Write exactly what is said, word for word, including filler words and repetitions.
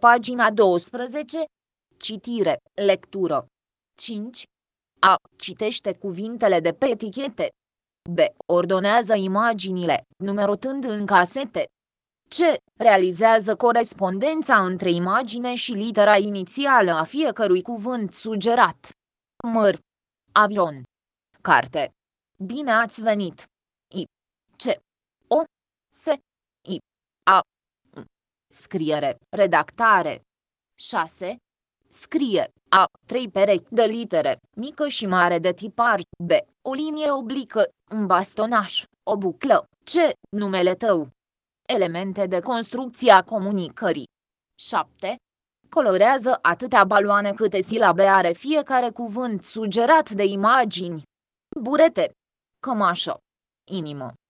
Pagina douăsprezece. Citire, lectură. cinci. A. Citește cuvintele de pe etichete. B. Ordonează imaginile, numerotând în casete. C. Realizează corespondența între imagine și litera inițială a fiecărui cuvânt sugerat. Măr. Avion. Carte. Bine ați venit. I. C. O. S. I. A. Scriere, redactare. șase. Scrie. A. Trei perechi de litere, mică și mare de tipar. B. O linie oblică, un bastonaș, o buclă. C. Numele tău. Elemente de construcție a comunicării. șapte. Colorează atâtea baloane câte silabe are fiecare cuvânt sugerat de imagini. Burete. Cămașă. Inimă.